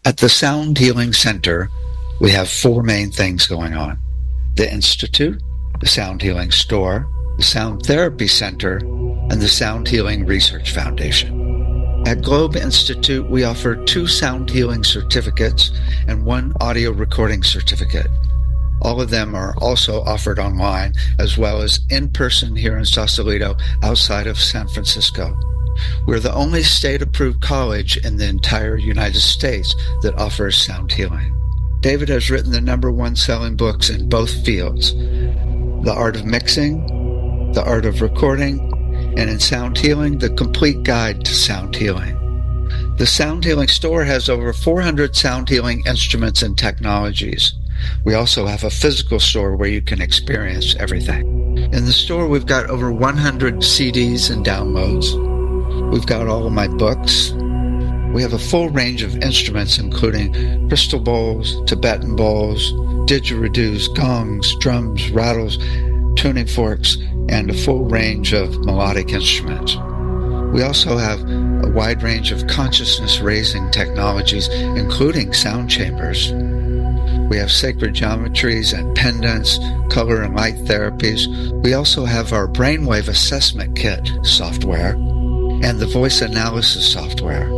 At the Sound Healing Center, we have four main things going on: the Institute, the Sound Healing Store, the Sound Therapy Center, and the Sound Healing Research Foundation. At Globe Institute, we offer 2 sound healing certificates and 1 audio recording certificate. All of them are also offered online, as well as in person here in Sausalito, outside of San Francisco. We're the only state-approved college in the entire United States that offers sound healing. David has written the #1 selling books in both fields: The Art of Mixing, The Art of Recording, and in Sound Healing, The Complete Guide to Sound Healing. The Sound Healing Store has over 400 sound healing instruments and technologies. We also have a physical store where you can experience everything. In the store, we've got over 100 CDs and downloads. We've got all of my books. We have a full range of instruments, including crystal bowls, Tibetan bowls, didgeridoos, gongs, drums, rattles, tuning forks, and a full range of melodic instruments. We also have a wide range of consciousness-raising technologies, including sound chambers. We have sacred geometries and pendants, color and light therapies. We also have our brainwave assessment kit software and the voice analysis software.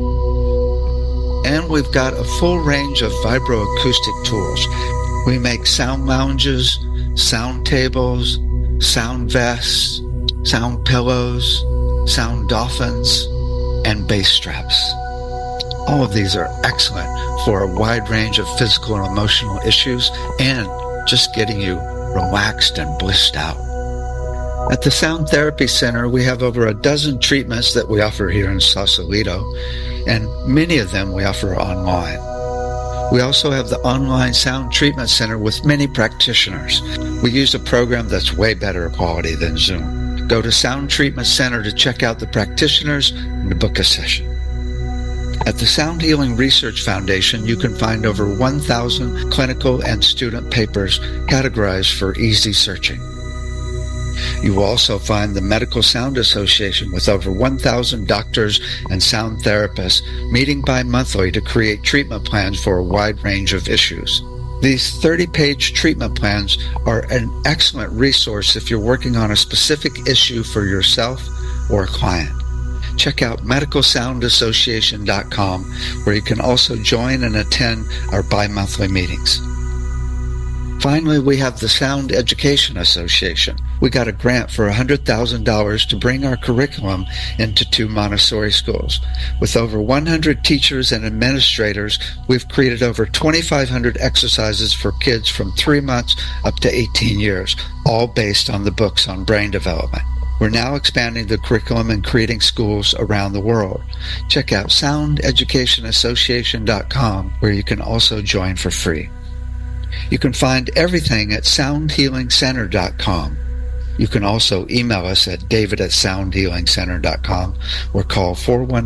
And we've got a full range of vibroacoustic tools. We make sound lounges, sound tables, sound vests, sound pillows, sound dolphins, and bass straps. All of these are excellent for a wide range of physical and emotional issues and just getting you relaxed and blissed out. At the Sound Therapy Center, we have over a dozen treatments that we offer here in Sausalito, and many of them we offer online. We also have the online Sound Treatment Center with many practitioners. We use a program that's way better quality than Zoom. Go to Sound Treatment Center to check out the practitioners and to book a session. At the Sound Healing Research Foundation, you can find over 1,000 clinical and student papers categorized for easy searching. You will also find the Medical Sound Association with over 1,000 doctors and sound therapists meeting bi-monthly to create treatment plans for a wide range of issues. These 30-page treatment plans are an excellent resource if you're working on a specific issue for yourself or a client. Check out medicalsoundassociation.com, where you can also join and attend our bi-monthly meetings. Finally, we have the Sound Education Association. We got a grant for $100,000 to bring our curriculum into 2 Montessori schools. With over 100 teachers and administrators, we've created over 2,500 exercises for kids from 3 months up to 18 years, all based on the books on brain development. We're now expanding the curriculum and creating schools around the world. Check out soundeducationassociation.com, where you can also join for free. You can find everything at soundhealingcenter.com. You can also email us at david@soundhealingcenter.com or call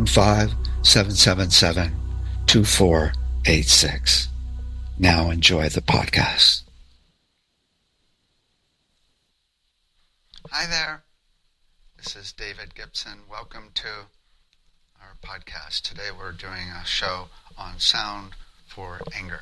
415-777-2486. Now enjoy the podcast. Hi there. This is David Gibson. Welcome to our podcast. Today we're doing a show on sound for anger.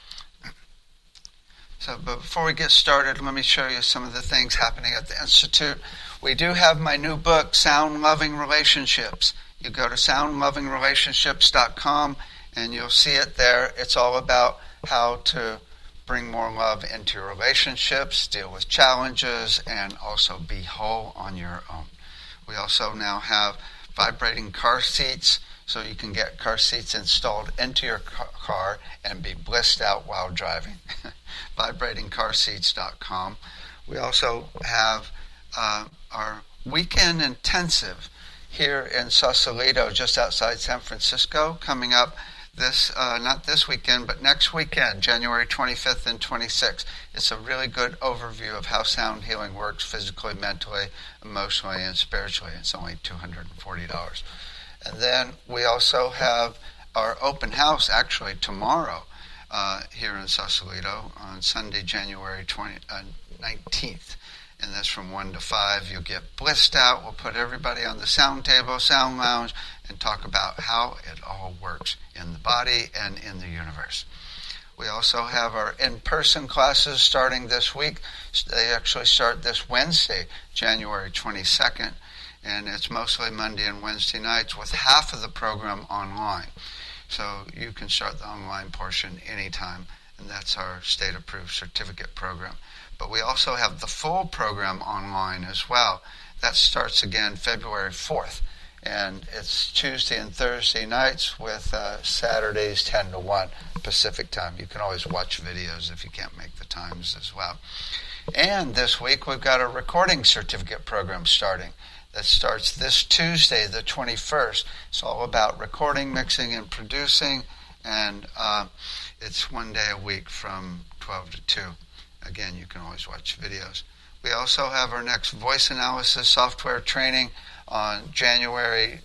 So before we get started, let me show you some of the things happening at the Institute. We do have my new book, Sound Loving Relationships. You go to soundlovingrelationships.com and you'll see it there. It's all about how to bring more love into your relationships, deal with challenges, and also be whole on your own. We also now have vibrating car seats, so you can get car seats installed into your car and be blissed out while driving. vibratingcarseats.com. We also have our weekend intensive here in Sausalito, just outside San Francisco, coming up this, not this weekend, but next weekend, January 25th and 26th. It's a really good overview of how sound healing works physically, mentally, emotionally, and spiritually. It's only $240. And then we also have our open house actually tomorrow here in Sausalito on Sunday, January 19th. And that's from 1 to 5. You'll get blissed out. We'll put everybody on the sound table, sound lounge, and talk about how it all works in the body and in the universe. We also have our in-person classes starting this week. They actually start this Wednesday, January 22nd, and it's mostly Monday and Wednesday nights with half of the program online. So you can start the online portion anytime, and that's our state-approved certificate program. But we also have the full program online as well. That starts again February 4th, and it's Tuesday and Thursday nights with Saturdays 10 to 1 Pacific time. You can always watch videos if you can't make the times as well. And this week we've got a recording certificate program starting. That starts this Tuesday, the 21st. It's all about recording, mixing, and producing, and it's 1 day a week from 12 to 2. Again, you can always watch videos. We also have our next voice analysis software training on February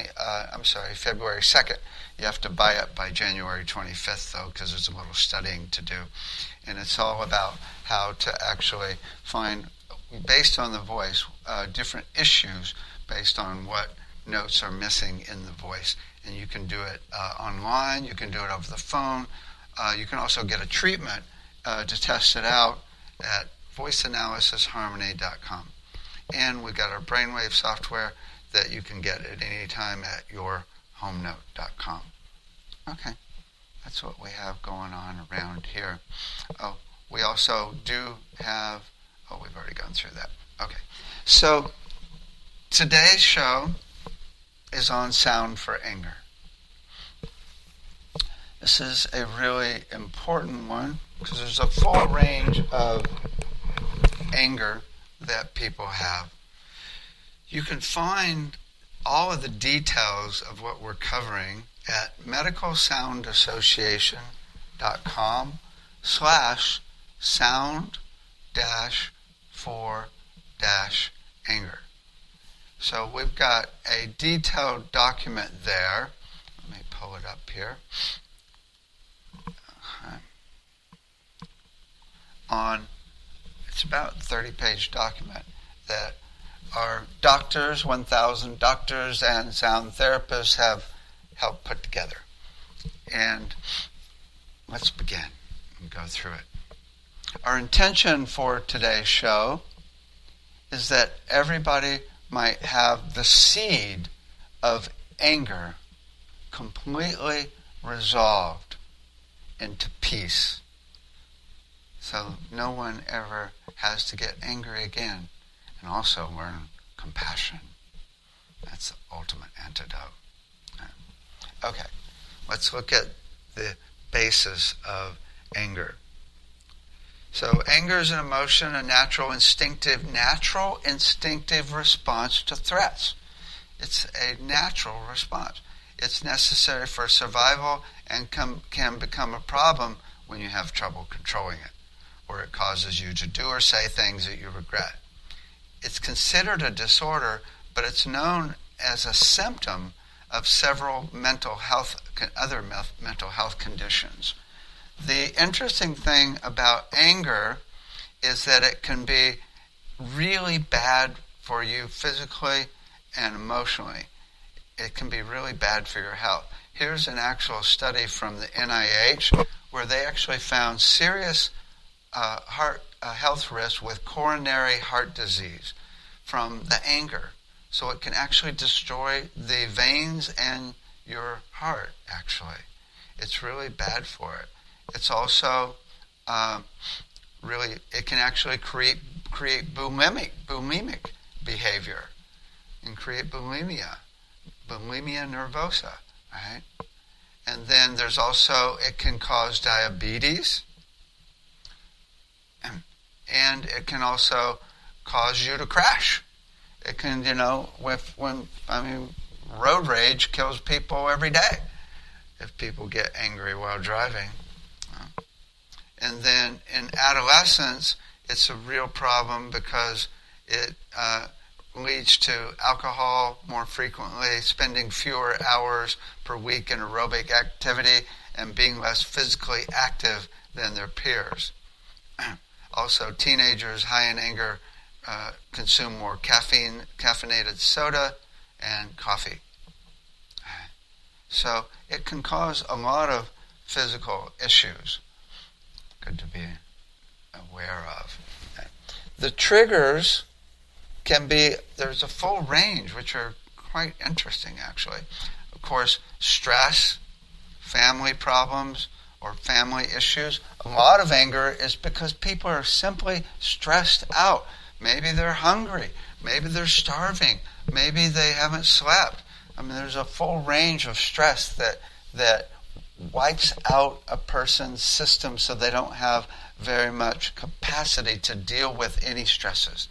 2nd. You have to buy it by January 25th, though, because there's a little studying to do. And it's all about how to actually find, based on the voice, different issues based on what notes are missing in the voice. And you can do it online, you can do it over the phone. You can also get a treatment to test it out at voiceanalysisharmony.com. And we've got our brainwave software that you can get at any time at yourhomenote.com. Okay, that's what we have going on around here. Oh, we also do have, we've already gone through that. Okay, so today's show is on sound for anger. This is a really important one because there's a full range of anger that people have. You can find all of the details of what we're covering at medicalsoundassociation.com/sound-for-anger. So we've got a detailed document there. Let me pull it up here. It's about a 30-page document that our doctors, 1,000 doctors and sound therapists have helped put together. And let's begin and go through it. Our intention for today's show is that everybody might have the seed of anger completely resolved into peace. So no one ever has to get angry again. And also learn compassion. That's the ultimate antidote. Okay, let's look at the basis of anger. So anger is an emotion, a natural instinctive response to threats. It's a natural response. It's necessary for survival and can become a problem when you have trouble controlling it, or it causes you to do or say things that you regret. It's considered a disorder, but it's known as a symptom of several other mental health conditions. The interesting thing about anger is that it can be really bad for you physically and emotionally. It can be really bad for your health. Here's an actual study from the NIH where they actually found serious health risks with coronary heart disease from the anger. So it can actually destroy the veins and your heart, actually. It's really bad for it. It's also it can actually create bulimic behavior and create bulimia nervosa, right? And then there's also, it can cause diabetes, and it can also cause you to crash. It can, road rage kills people every day if people get angry while driving. And then in adolescence, it's a real problem because it leads to alcohol more frequently, spending fewer hours per week in aerobic activity, and being less physically active than their peers. Also, teenagers high in anger consume more caffeinated soda and coffee. So it can cause a lot of physical issues. Good to be aware of. The triggers can be, there's a full range, which are quite interesting actually. Of course, stress, family problems, or family issues. A lot of anger is because people are simply stressed out. Maybe they're hungry. Maybe they're starving. Maybe they haven't slept. I mean, there's a full range of stress that wipes out a person's system so they don't have very much capacity to deal with any stresses.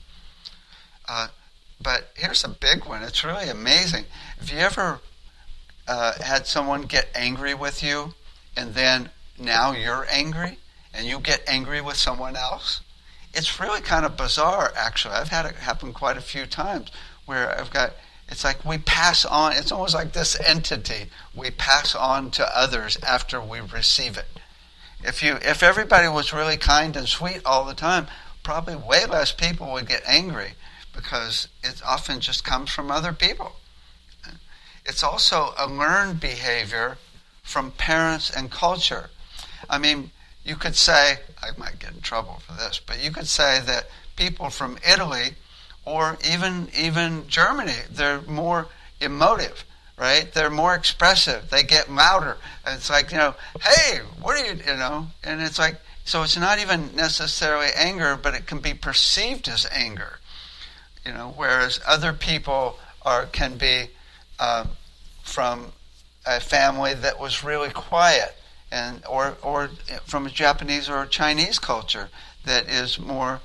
But here's a big one. It's really amazing. Have you ever had someone get angry with you, and then now you're angry, and you get angry with someone else? It's really kind of bizarre, actually. I've had it happen quite a few times where it's like we pass on, it's almost like this entity we pass on to others after we receive it. If everybody was really kind and sweet all the time, probably way less people would get angry, because it often just comes from other people. It's also a learned behavior from parents and culture. I mean, you could say, I might get in trouble for this, but you could say that people from Italy or even Germany, they're more emotive, right? They're more expressive. They get louder. And it's like, hey, what are you, and it's like, so it's not even necessarily anger, but it can be perceived as anger, whereas other people can be from a family that was really quiet, and or from a Japanese or a Chinese culture that is more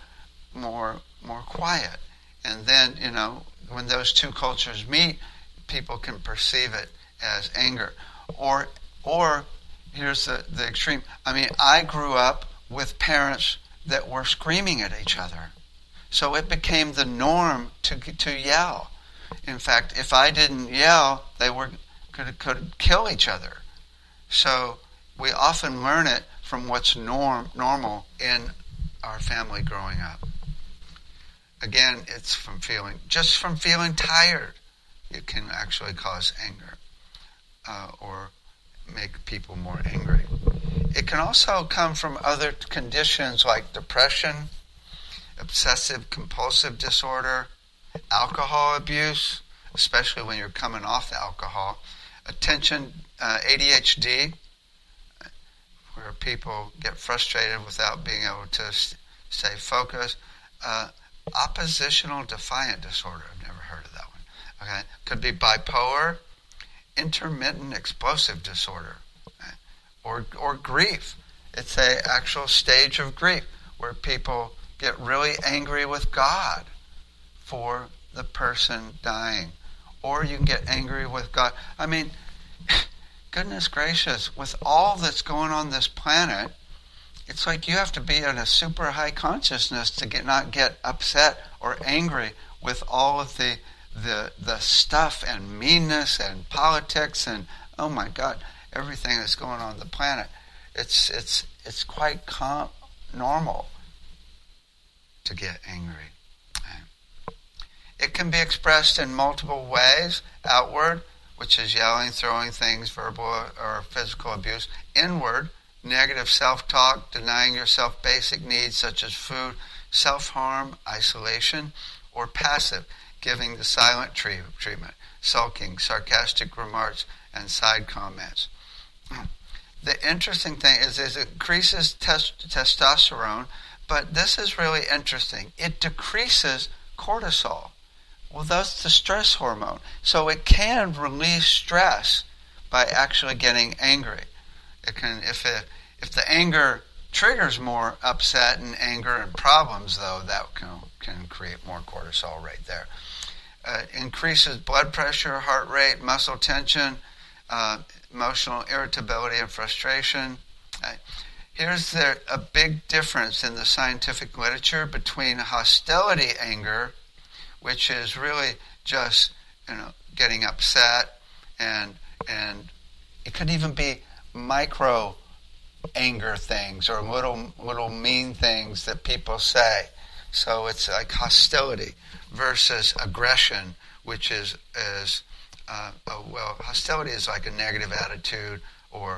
quiet. And then, when those two cultures meet, people can perceive it as anger. Or here's the extreme. I mean, I grew up with parents that were screaming at each other. So it became the norm to yell. In fact, if I didn't yell, they could kill each other. So we often learn it from what's normal in our family growing up. Again, it's from feeling tired. It can actually cause anger or make people more angry. It can also come from other conditions like depression, obsessive compulsive disorder, alcohol abuse, especially when you're coming off alcohol, attention, ADHD, where people get frustrated without being able to stay focused, oppositional defiant disorder. I've never heard of that one. Okay, could be bipolar, intermittent explosive disorder, okay? or grief. It's an actual stage of grief where people get really angry with God for the person dying, or you can get angry with God. I mean, goodness gracious, with all that's going on this planet, it's like you have to be in a super high consciousness to not get upset or angry with all of the stuff and meanness and politics and, oh my God, everything that's going on the planet. It's quite normal to get angry. It can be expressed in multiple ways. Outward, which is yelling, throwing things, verbal or physical abuse. Inward, negative self-talk, denying yourself basic needs such as food, self-harm, isolation. Or passive, giving the silent treatment, sulking, sarcastic remarks, and side comments. The interesting thing is it increases testosterone, but this is really interesting. It decreases cortisol. Well, that's the stress hormone. So it can release stress by actually getting angry. It can, if the anger triggers more upset and anger and problems, though, that can create more cortisol right there. Increases blood pressure, heart rate, muscle tension, emotional irritability and frustration. Here's a big difference in the scientific literature between hostility anger, which is really just getting upset, and it could even be micro anger things or little mean things that people say. So it's like hostility versus aggression, which is hostility is like a negative attitude or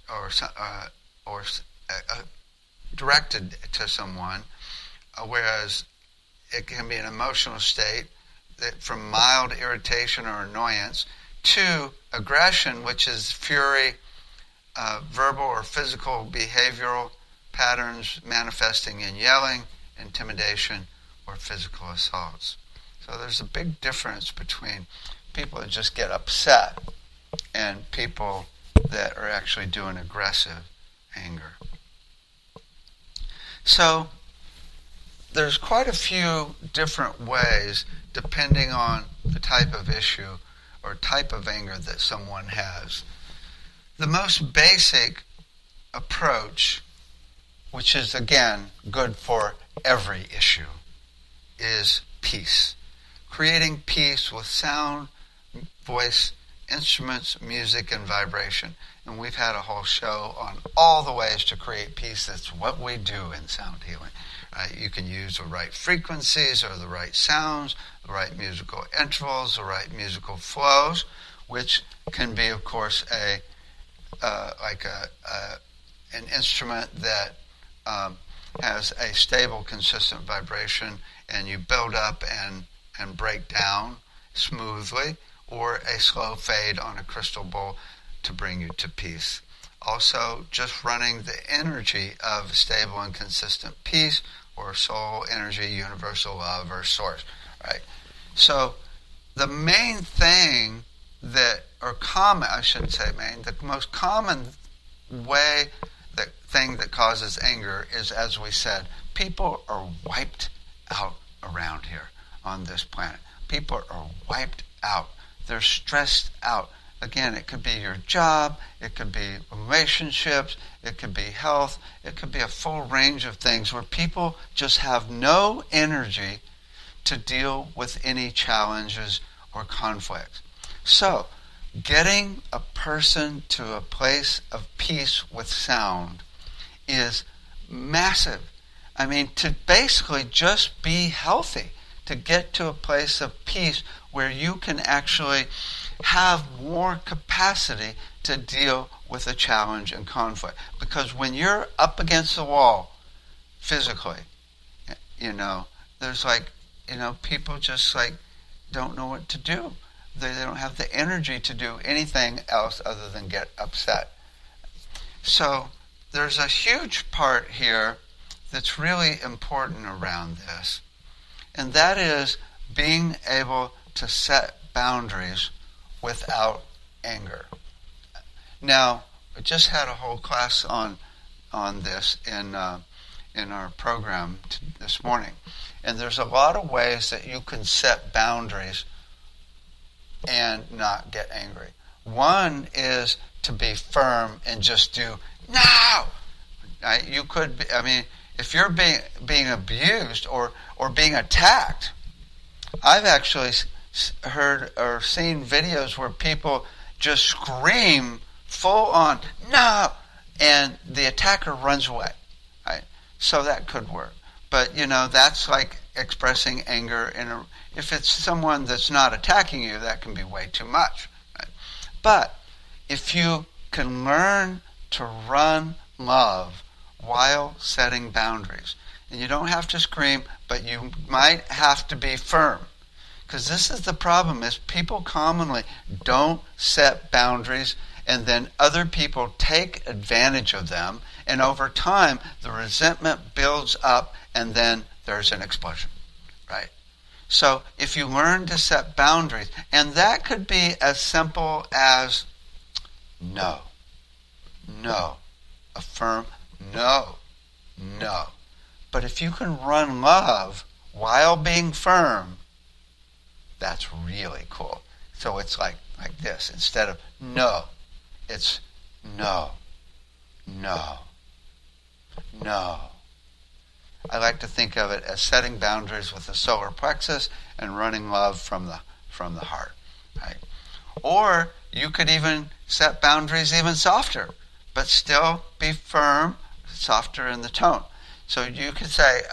directed to someone, whereas it can be an emotional state that from mild irritation or annoyance to aggression, which is fury, verbal or physical behavioral patterns manifesting in yelling, intimidation, or physical assaults. So there's a big difference between people that just get upset and people that are actually doing aggressive anger. So there's quite a few different ways, depending on the type of issue or type of anger that someone has. The most basic approach, which is again good for every issue, is peace. Creating peace with sound, voice, instruments, music, and vibration. And we've had a whole show on all the ways to create peace. That's what we do in sound healing. You can use the right frequencies or the right sounds, the right musical intervals, the right musical flows, which can be, of course, an instrument that has a stable, consistent vibration, and you build up and break down smoothly, or a slow fade on a crystal bowl to bring you to peace. Also, just running the energy of stable and consistent peace, or soul energy, universal love, or source, right? So the main thing that, or common, I shouldn't say main, the most common way, the thing that causes anger is, as we said, people are wiped out around here on this planet. People are wiped out. They're stressed out. Again, it could be your job, it could be relationships, it could be health, it could be a full range of things where people just have no energy to deal with any challenges or conflicts. So, getting a person to a place of peace with sound is massive. I mean, to basically just be healthy, to get to a place of peace where you can actually have more capacity to deal with a challenge and conflict. Because when you're up against the wall physically, there's people just don't know what to do. They don't have the energy to do anything else other than get upset. So there's a huge part here that's really important around this, and that is being able to set boundaries without anger. Now, we just had a whole class on this in our program this morning, and there's a lot of ways that you can set boundaries and not get angry. One is to be firm and just do no. You could be, if you're being abused or being attacked, I've actually heard or seen videos where people just scream full on no, and the attacker runs away. Right? So that could work, but that's like expressing anger if it's someone that's not attacking you, that can be way too much. Right? But if you can learn to run love while setting boundaries, and you don't have to scream, but you might have to be firm. Because this is the problem, is people commonly don't set boundaries, and then other people take advantage of them, and over time the resentment builds up, and then there's an explosion, right? So if you learn to set boundaries, and that could be as simple as no, a firm no. But if you can run love while being firm, that's really cool. So it's like this. Instead of no, it's no. I like to think of it as setting boundaries with the solar plexus and running love from the heart. Right? Or you could even set boundaries even softer, but still be firm, softer in the tone. So you could say,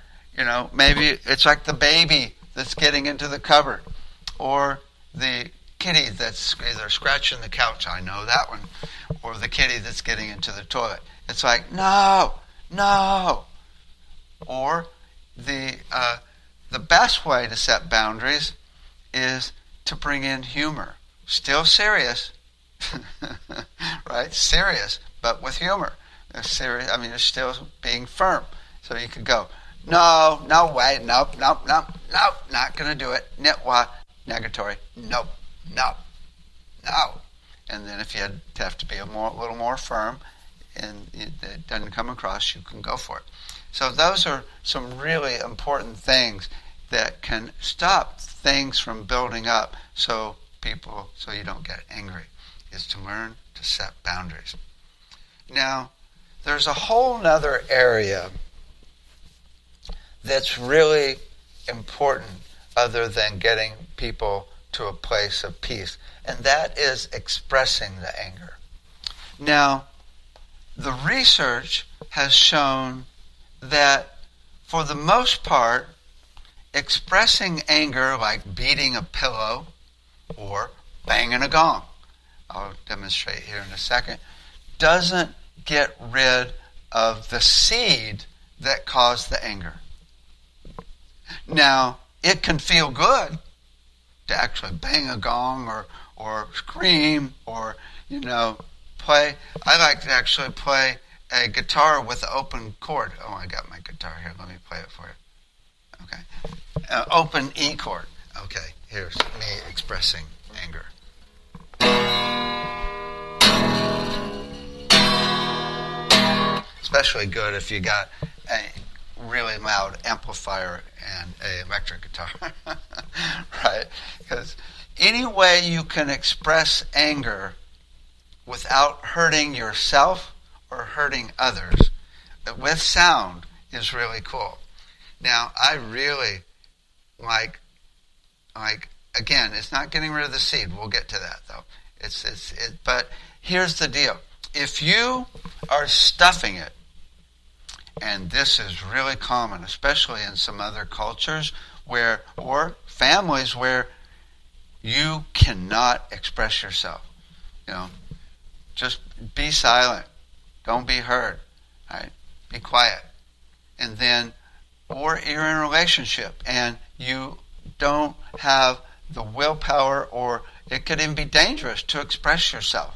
maybe it's like the baby that's getting into the cupboard, or the kitty that's either scratching the couch, I know that one, or the kitty that's getting into the toilet. It's like, no, no. Or the best way to set boundaries is to bring in humor. Still serious, right? Serious, but with humor. Serious. I mean, it's still being firm. So you could go, no, no way, nope, nope, nope, nope, not going to do it. Nitwa, negatory, nope, nope, no. And then if you have to be a little more firm and it doesn't come across, you can go for it. So those are some really important things that can stop things from building up so you don't get angry, is to learn to set boundaries. Now, there's a whole nother area that's really important other than getting people to a place of peace, and that is expressing the anger. Now, the research has shown that for the most part, expressing anger, like beating a pillow or banging a gong, I'll demonstrate here in a second, doesn't get rid of the seed that caused the anger. Now, it can feel good to actually bang a gong or scream or, play. I like to actually play a guitar with an open chord. Oh, I got my guitar here. Let me play it for you. Okay. Open E chord. Okay, here's me expressing anger. Especially good if you got a really loud amplifier and an electric guitar. Right? Because any way you can express anger without hurting yourself or hurting others with sound is really cool. Now, I really like again, it's not getting rid of the seed. We'll get to that though. But here's the deal. If you are stuffing it, and this is really common, especially in some other cultures or families where you cannot express yourself. Just be silent. Don't be heard. Right? Be quiet. And then, or you're in a relationship and you don't have the willpower, or it could even be dangerous to express yourself.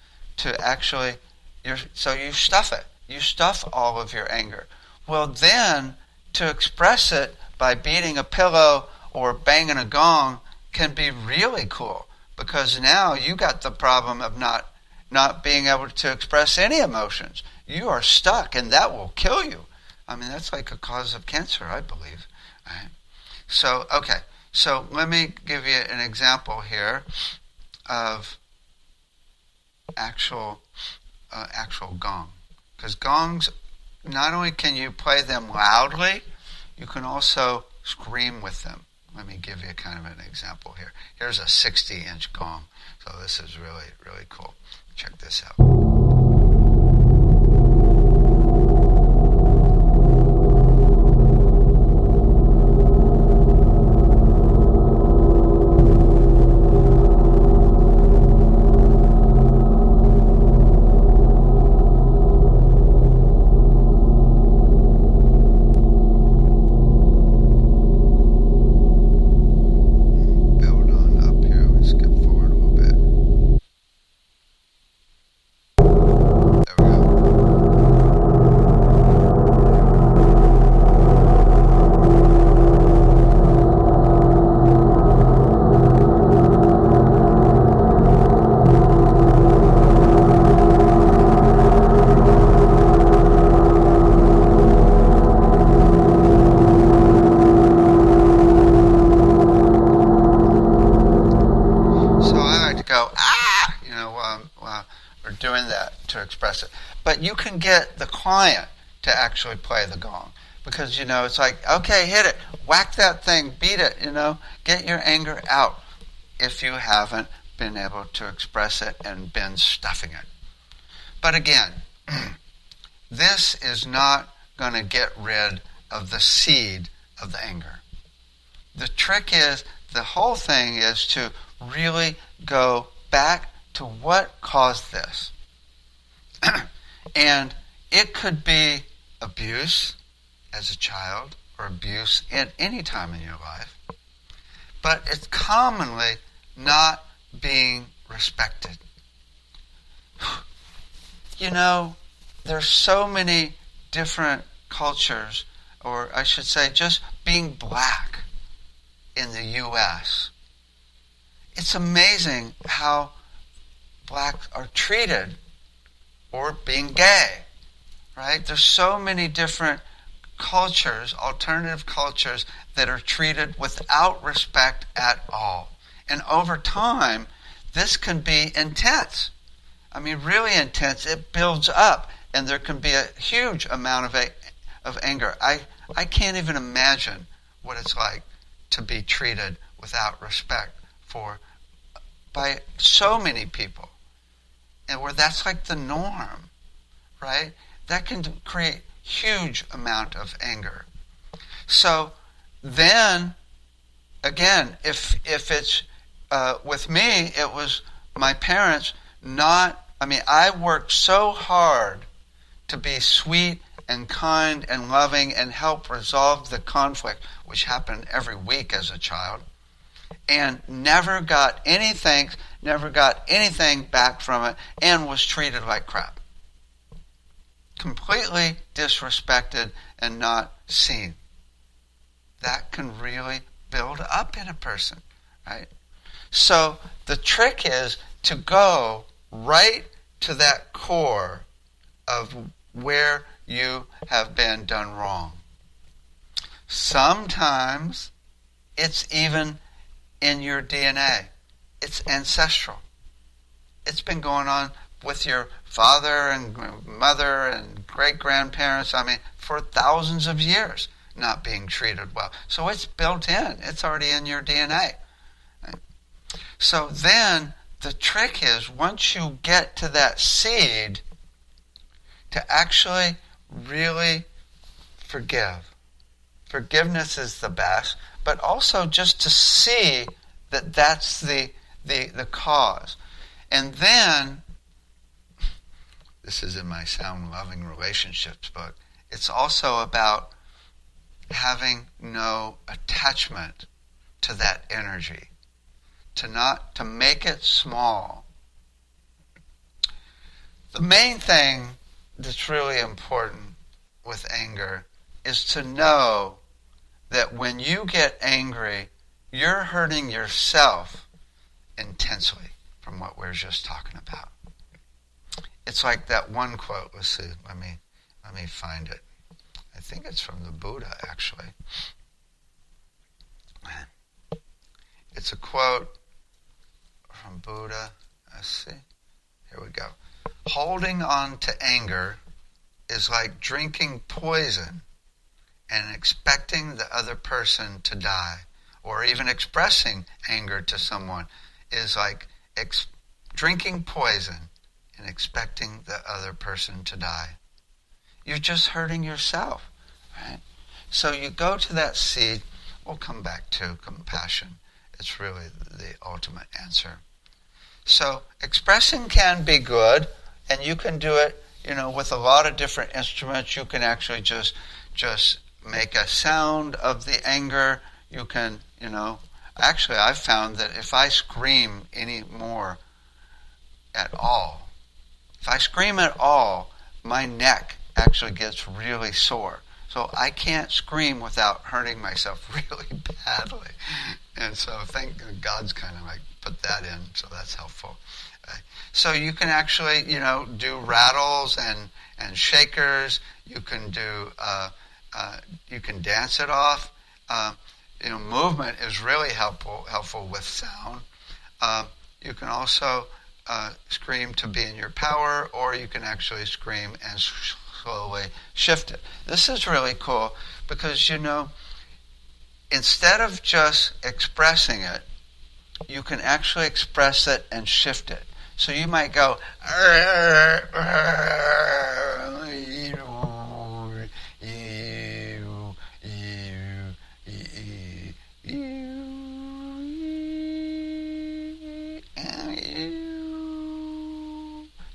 So you stuff it. You stuff all of your anger. Well, then, to express it by beating a pillow or banging a gong can be really cool, because now you got the problem of not being able to express any emotions. You are stuck, and that will kill you. I mean, that's like a cause of cancer, I believe. Right? So, okay. So let me give you an example here of actual gong. Because gongs, not only can you play them loudly, you can also scream with them. Let me give you kind of an example here. Here's a 60-inch gong. So this is really, really cool. Check this out. Express it. But you can get the client to actually play the gong, because it's like, okay, hit it, whack that thing, beat it, get your anger out, if you haven't been able to express it and been stuffing it. But again, this is not going to get rid of the seed of the anger. The trick is, the whole thing is to really go back to what caused this. And it could be abuse as a child or abuse at any time in your life, but it's commonly not being respected. You know, there's so many different cultures, or I should say just being black in the U.S. It's amazing how blacks are treated, or being gay, right? There's so many different cultures, alternative cultures, that are treated without respect at all. And over time, this can be intense. I mean, really intense. It builds up, and there can be a huge amount of anger. I can't even imagine what it's like to be treated without respect by so many people, and where that's like the norm, right? That can create huge amount of anger. So then, again, if it's with me, it was my parents I worked so hard to be sweet and kind and loving and help resolve the conflict, which happened every week as a child, and never got anything back from it, and was treated like crap. Completely disrespected and not seen. That can really build up in a person, right? So the trick is to go right to that core of where you have been done wrong. Sometimes it's even in your DNA. It's ancestral. It's been going on with your father and mother and great-grandparents, for thousands of years, not being treated well. So it's built in. It's already in your DNA. So then the trick is, once you get to that seed, to actually really forgive. Forgiveness is the best, but also just to see that that's the cause. And then, this is in my Sound Loving Relationships book, it's also about having no attachment to that energy, to make it small. The main thing that's really important with anger is to know that when you get angry, you're hurting yourself intensely, from what we were just talking about. It's like that one quote. Let's see. Let me find it. I think it's from the Buddha, actually. It's a quote from Buddha. Let's see. Here we go. Holding on to anger is like drinking poison and expecting the other person to die, or even expressing anger to someone is like drinking poison and expecting the other person to die. You're just hurting yourself, right? So you go to that seed. We'll come back to compassion. It's really the ultimate answer. So expressing can be good, and you can do it, with a lot of different instruments. You can actually just make a sound of the anger. You can, actually I've found that if I scream any more at all, my neck actually gets really sore. So I can't scream without hurting myself really badly. And so thank God's kind of like put that in, so that's helpful. So you can actually, do rattles and shakers. You can do, you can dance it off. Movement is really helpful with sound. You can also scream to be in your power, or you can actually scream and slowly shift it. This is really cool because, instead of just expressing it, you can actually express it and shift it. So you might go,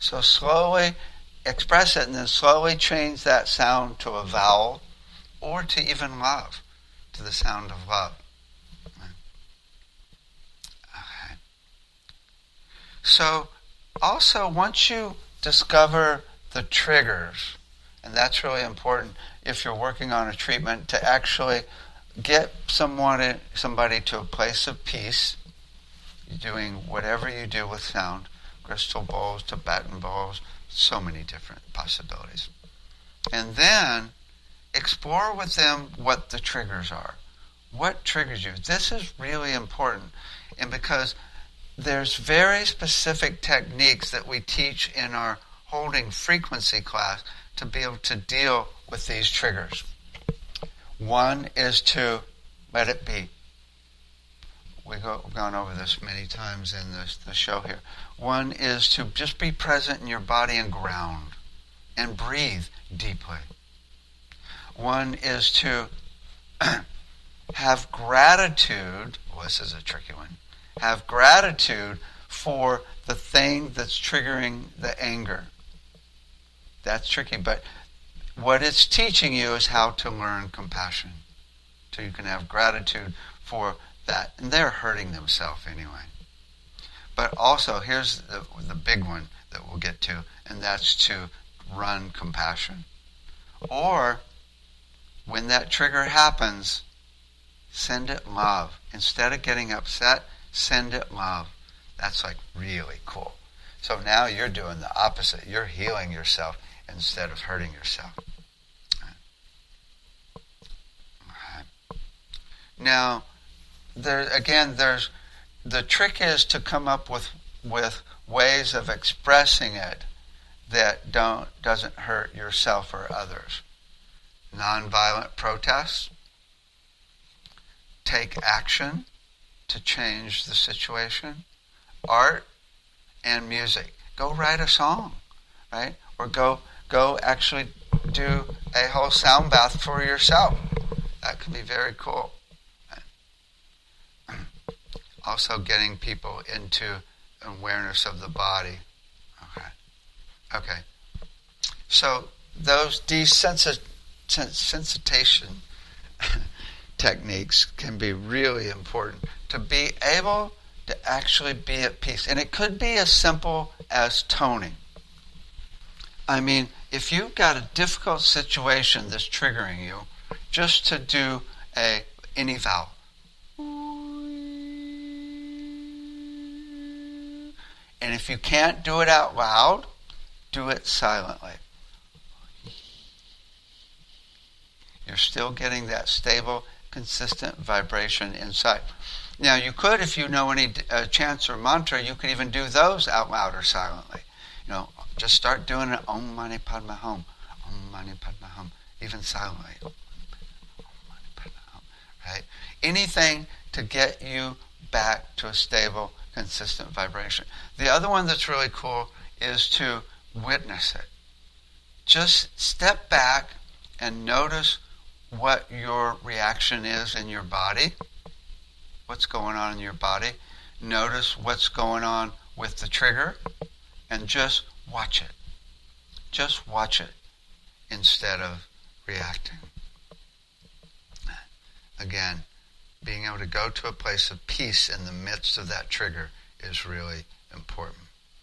So slowly express it and then slowly change that sound to a vowel or to even love, to the sound of love. Okay. So also once you discover the triggers, and that's really important if you're working on a treatment, to actually get somebody to a place of peace, doing whatever you do with sound, crystal bowls, Tibetan bowls, so many different possibilities. And then explore with them what the triggers are. What triggers you? This is really important. And because there's very specific techniques that we teach in our holding frequency class to be able to deal with these triggers. One is to let it be. We've gone over this many times in the show here. One is to just be present in your body and ground and breathe deeply. One is to have gratitude. Well, this is a tricky one. Have gratitude for the thing that's triggering the anger. That's tricky, but what it's teaching you is how to learn compassion. So you can have gratitude for that. And they're hurting themselves anyway. But also, here's the big one that we'll get to, and that's to run compassion. Or, when that trigger happens, send it love. Instead of getting upset, send it love. That's like really cool. So now you're doing the opposite. You're healing yourself instead of hurting yourself. Now, there's the trick is to come up with ways of expressing it that doesn't hurt yourself or others. Nonviolent protests. Take action to change the situation. Art and music. Go write a song, right? Or go actually do a whole sound bath for yourself. That can be very cool. Also getting people into awareness of the body. Okay. So those desensitization techniques can be really important to be able to actually be at peace. And it could be as simple as toning. I mean, if you've got a difficult situation that's triggering you, just to do any vowel. And if you can't do it out loud, do it silently. You're still getting that stable, consistent vibration inside. Now, you could, if you know any chants or mantra, you could even do those out loud or silently. Just start doing it. Om Mani Padme Hum. Om Mani Padme Hum. Even silently. Om Mani Padme Hum. Right? Anything to get you back to a stable, consistent vibration. The other one that's really cool is to witness it. Just step back and notice what your reaction is in your body. What's going on in your body. Notice what's going on with the trigger and just watch it. Just watch it instead of reacting. Again, being able to go to a place of peace in the midst of that trigger is really important.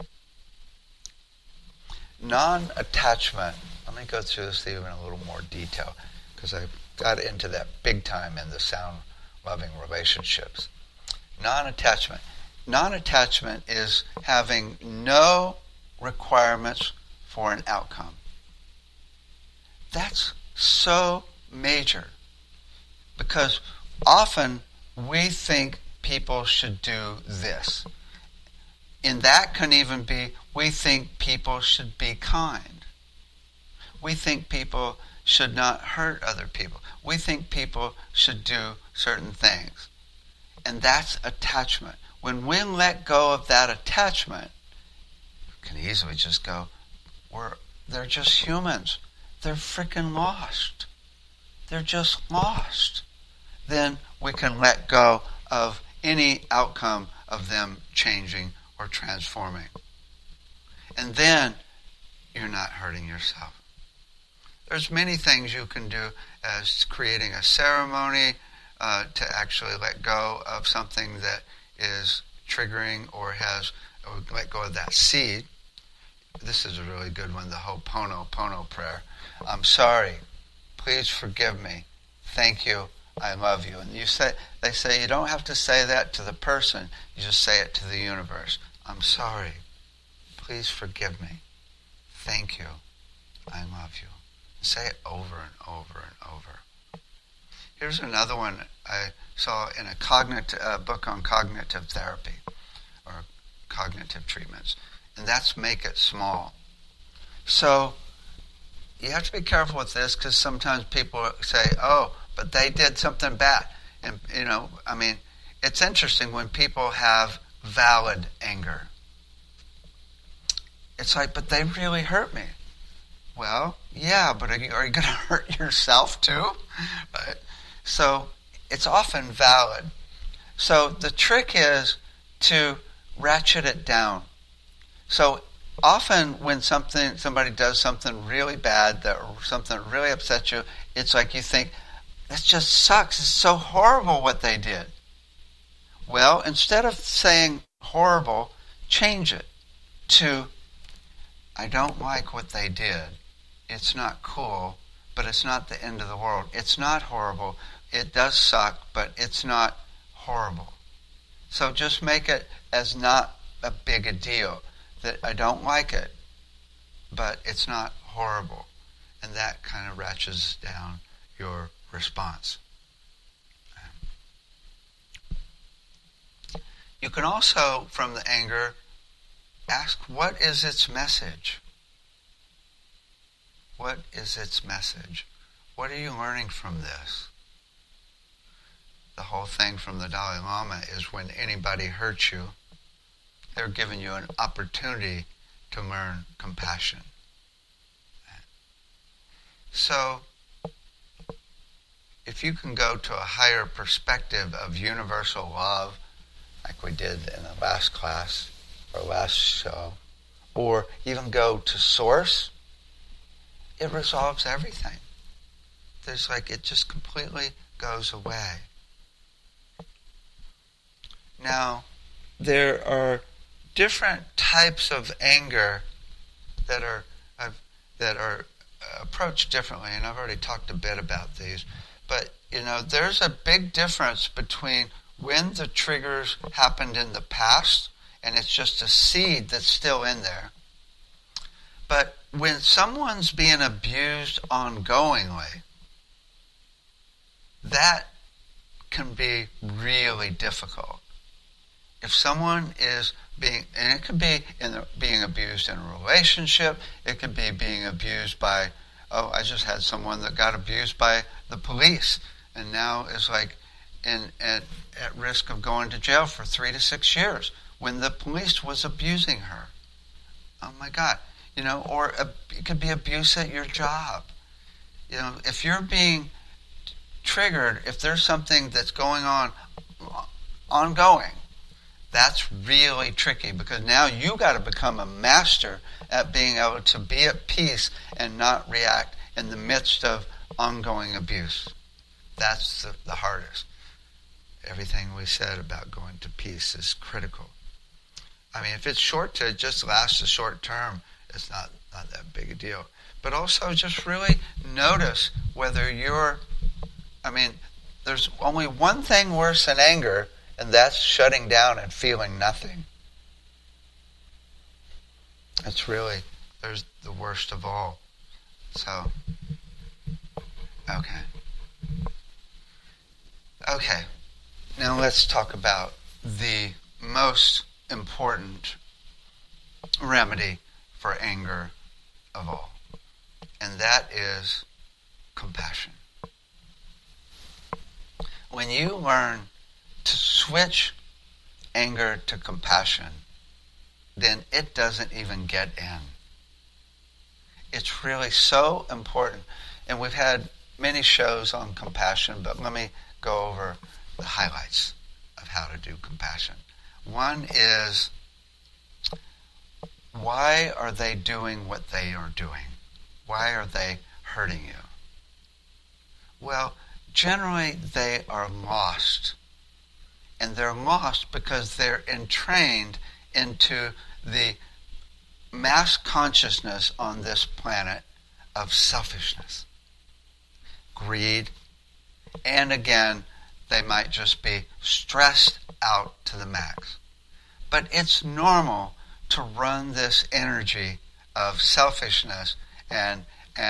Non-attachment. Let me go through this even in a little more detail because I got into that big time in the sound-loving relationships. Non-attachment. Non-attachment is having no requirements for an outcome. That's so major because often we think people should do this. And that can even be, we think people should be kind. We think people should not hurt other people. We think people should do certain things. And that's attachment. When we let go of that attachment, we can easily just go, they're just humans. They're freaking lost. They're just lost. Then we can let go of any outcome of them changing or transforming. And then you're not hurting yourself. There's many things you can do as creating a ceremony to actually let go of something that is triggering or let go of that seed. This is a really good one, the Ho'oponopono prayer. I'm sorry. Please forgive me. Thank you. I love you. And they say you don't have to say that to the person. You just say it to the universe. I'm sorry. Please forgive me. Thank you. I love you. Say it over and over and over. Here's another one I saw in a book on cognitive therapy or cognitive treatments, and that's make it small. So you have to be careful with this because sometimes people say, oh, but they did something bad. And, it's interesting when people have valid anger. It's like, but they really hurt me. Well, yeah, but are you going to hurt yourself too? So it's often valid. So the trick is to ratchet it down. So often when somebody does something really bad or something really upsets you, it's like you think, that just sucks. It's so horrible what they did. Well, instead of saying horrible, change it to, I don't like what they did. It's not cool, but it's not the end of the world. It's not horrible. It does suck, but it's not horrible. So just make it as not a big a deal. That I don't like it, but it's not horrible. And that kind of ratchets down your response. You can also, from the anger, ask, what is its message? What is its message? What are you learning from this? The whole thing from the Dalai Lama is when anybody hurts you, they're giving you an opportunity to learn compassion. So, if you can go to a higher perspective of universal love, like we did in the last class or last show, or even go to source, it resolves everything. It just completely goes away. Now, there are different types of anger that are approached differently, and I've already talked a bit about these. But there's a big difference between when the triggers happened in the past, and it's just a seed that's still in there. But when someone's being abused ongoingly, that can be really difficult. If someone is and it could be being abused in a relationship, it could be being abused by, I just had someone that got abused by the police and now is at risk of going to jail for 3 to 6 years when the police was abusing her. Oh my God. Or it could be abuse at your job. If you're being triggered, if there's something that's going on ongoing, that's really tricky because now you got to become a master at being able to be at peace and not react in the midst of ongoing abuse. That's the hardest. Everything we said about going to peace is critical. If it's just lasts a short term, it's not that big a deal. But also just really notice whether there's only one thing worse than anger, and that's shutting down and feeling nothing. There's the worst of all. So, okay. Now let's talk about the most important remedy for anger of all. And that is compassion. When you learn to switch anger to compassion, then it doesn't even get in. It's really so important. And we've had many shows on compassion, but let me go over the highlights of how to do compassion. One is why are they doing what they are doing? Why are they hurting you? Well, generally they are lost. And they're lost because they're entrained into the mass consciousness on this planet of selfishness, greed, and again, they might just be stressed out to the max. But it's normal to run this energy of selfishness and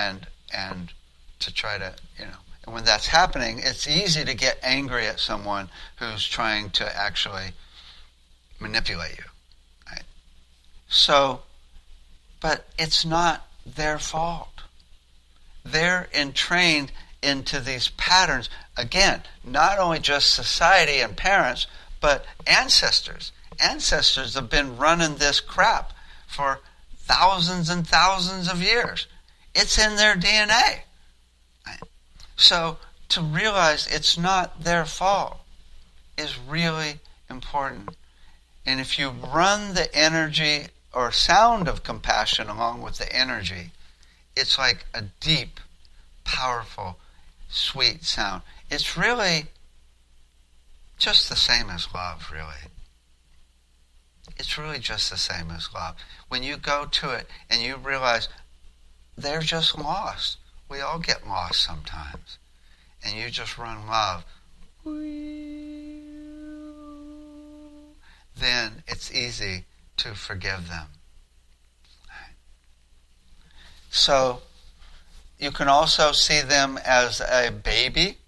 to try to, and when that's happening, it's easy to get angry at someone who's trying to actually manipulate you. Right? So, but it's not their fault. They're entrained into these patterns. Again, not only just society and parents, but ancestors. Ancestors have been running this crap for thousands and thousands of years. It's in their DNA. Right? So to realize it's not their fault is really important. And if you run the energy or sound of compassion along with the energy, it's like a deep, powerful, sweet sound. It's really just the same as love, really. It's really just the same as love. When you go to it and you realize they're just lost. We all get lost sometimes. And you just run love. Then it's easy to forgive them. So you can also see them as a baby,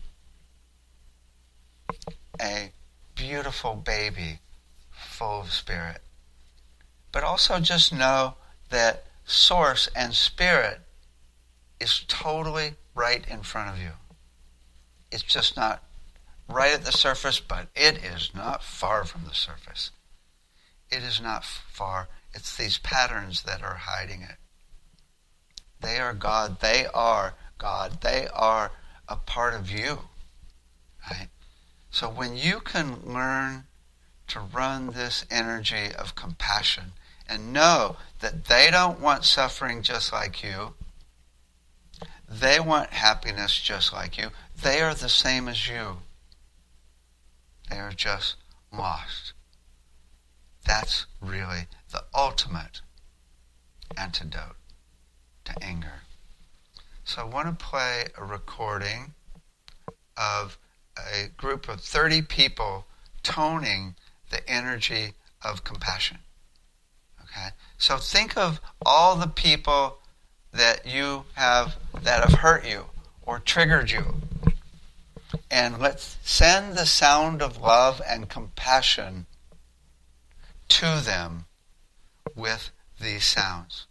a beautiful baby full of spirit. But also just know that Source and Spirit is totally right in front of you. It's just not right at the surface, but it is not far from the surface. It is not far. It's these patterns that are hiding it. They are God. They are God. They are a part of you. Right? So when you can learn to run this energy of compassion and know that they don't want suffering just like you, they want happiness just like you, they are the same as you. They are just lost. That's really the ultimate antidote to anger. So I want to play a recording of a group of 30 people toning the energy of compassion. Okay? So think of all the people that you have that have hurt you or triggered you. And let's send the sound of love and compassion to them with these sounds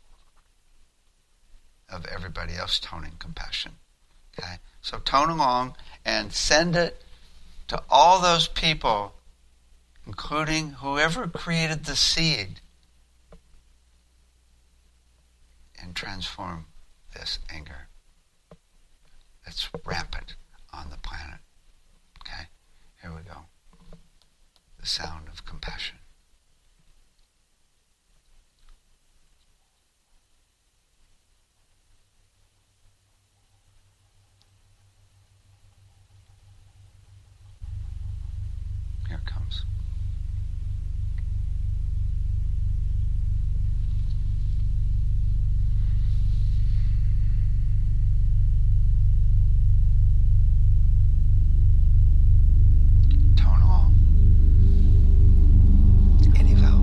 of everybody else toning compassion. Okay? So tone along and send it to all those people, including whoever created the seed, and transform this anger that's rampant on the planet. Okay? Here we go. The sound of compassion. Here it comes. Tone along. Any vowel.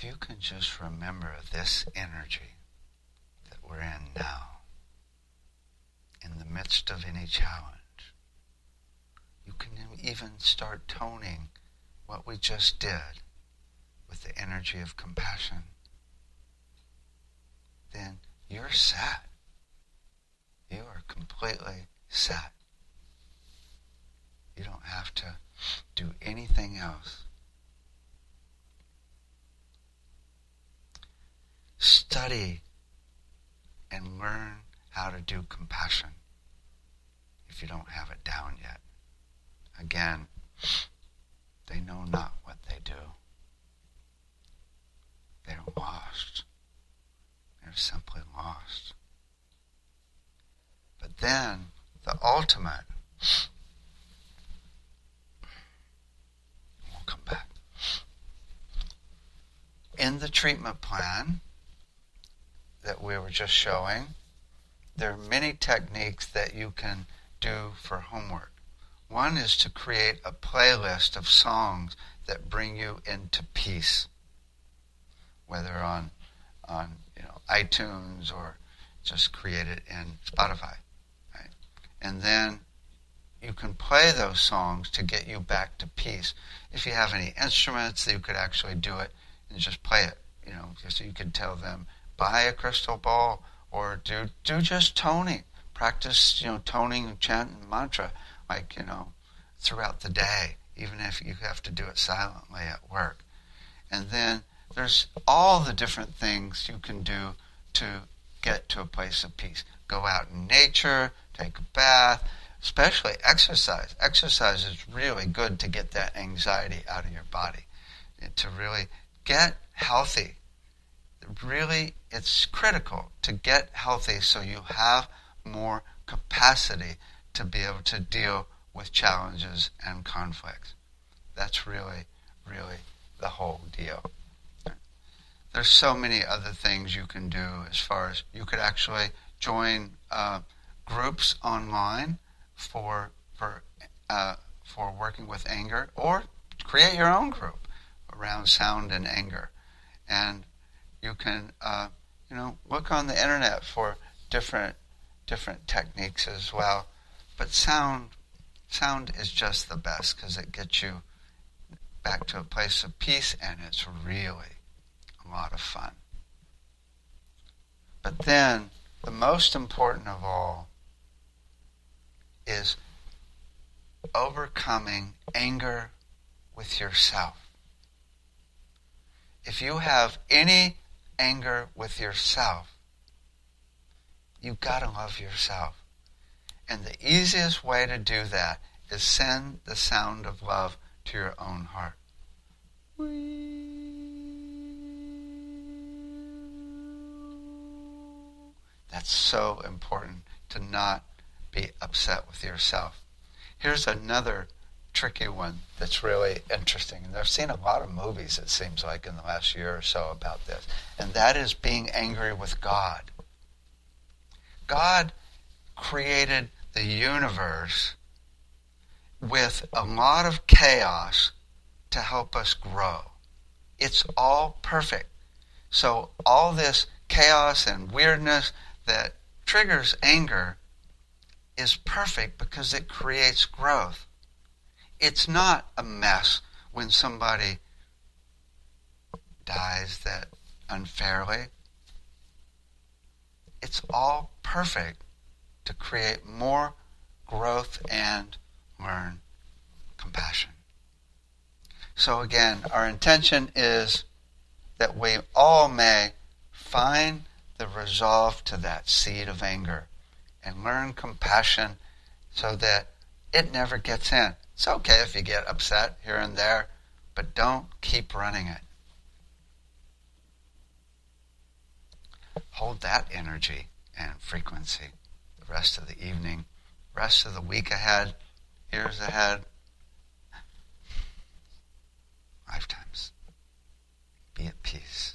if you can just remember this energy that we're in now, in the midst of any challenge, you can even start toning what we just did with the energy of compassion. Then you're set. You are completely set. You don't have to do anything else. Study and learn how to do compassion if you don't have it down yet. Again, they know not what they do. They're lost. They're simply lost. But then, the ultimate, we'll come back. In the treatment plan that we were just showing, there are many techniques that you can do for homework. One is to create a playlist of songs that bring you into peace, whether on iTunes or just create it in Spotify. Right? And then you can play those songs to get you back to peace. If you have any instruments, you could actually do it and just play it. Just so you could tell them, buy a crystal ball or do just toning. Practice, toning and chanting mantra, throughout the day, even if you have to do it silently at work. And then there's all the different things you can do to get to a place of peace. Go out in nature, take a bath, especially exercise. Exercise is really good to get that anxiety out of your body, and to really get healthy. Really, it's critical to get healthy so you have more capacity to be able to deal with challenges and conflicts. That's really, really the whole deal. There's so many other things you can do, as far as you could actually join groups online for working with anger, or create your own group around sound and anger. And you can look on the internet for different techniques as well. But sound is just the best, because it gets you back to a place of peace, and it's really a lot of fun. But then, the most important of all is overcoming anger with yourself. If you have any anger with yourself, you've got to love yourself. And the easiest way to do that is send the sound of love to your own heart. That's so important, to not be upset with yourself. Here's another tricky one that's really interesting. And I've seen a lot of movies, it seems like, in the last year or so about this. And that is being angry with God. God created the universe with a lot of chaos to help us grow. It's all perfect. So all this chaos and weirdness that triggers anger is perfect because it creates growth. It's not a mess when somebody dies that unfairly. It's all perfect to create more growth and learn compassion. So again, our intention is that we all may find the resolve to that seed of anger and learn compassion so that it never gets in. It's okay if you get upset here and there, but don't keep running it. Hold that energy and frequency the rest of the evening, rest of the week ahead, years ahead, lifetimes. Be at peace.